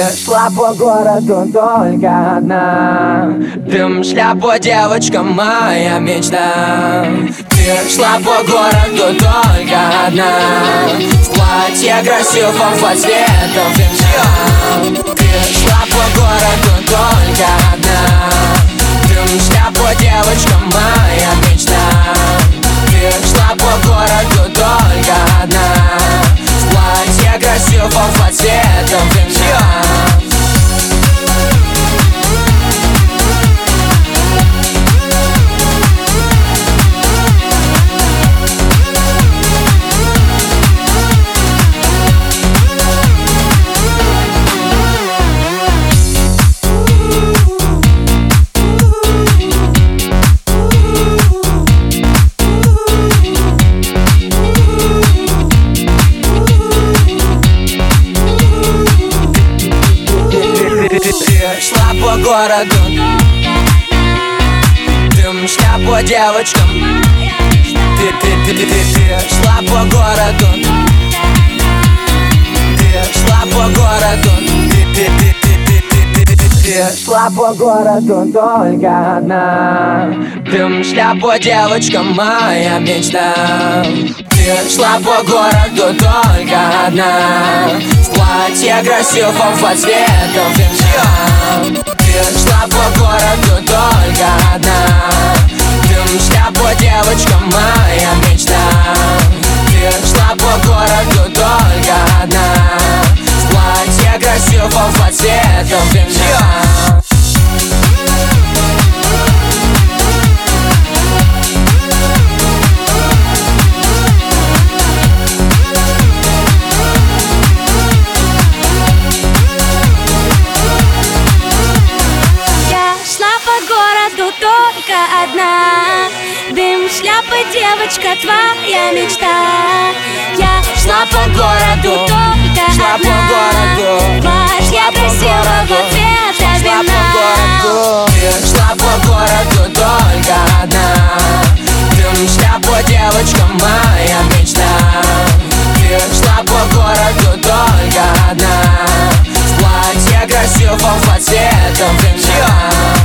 Ты шла по городу только одна. Дым, шляпа, девочка, моя мечта. Ты шла по городу только одна. В платье красивом под светом фимча. Ты шла по городу только одна. Дым, шляпа, девочка, моя мечта. Ты шла по городу только одна. В платье красивом под светом фимча. Шла по городу, дым, шляпа, девочка. Ты шла по городу. Ты шла по городу. Ты шла по городу только одна. Дым, шляпа, девочка, моя мечта. Ты шла по городу только одна. В платье красивом под светом фимча. Ты шла по городу только одна. Дым, шляпа, девочка, моя мечта. Ты шла по городу только одна. В платье красивом под светом фимча. Только одна. Дым, шляпа, девочка, твоя мечта. Я шла по городу только одна. Платье красивого цвета вина. Ты шла по городу только одна. Дым, шляпа, девочка, моя мечта. Ты шла по городу только одна. В платье красивом под светом фимча.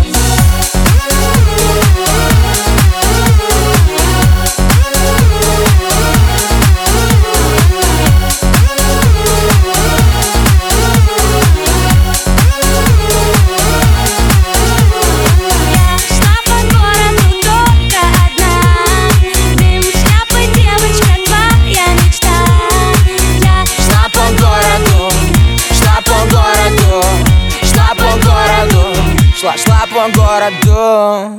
Шла по городу.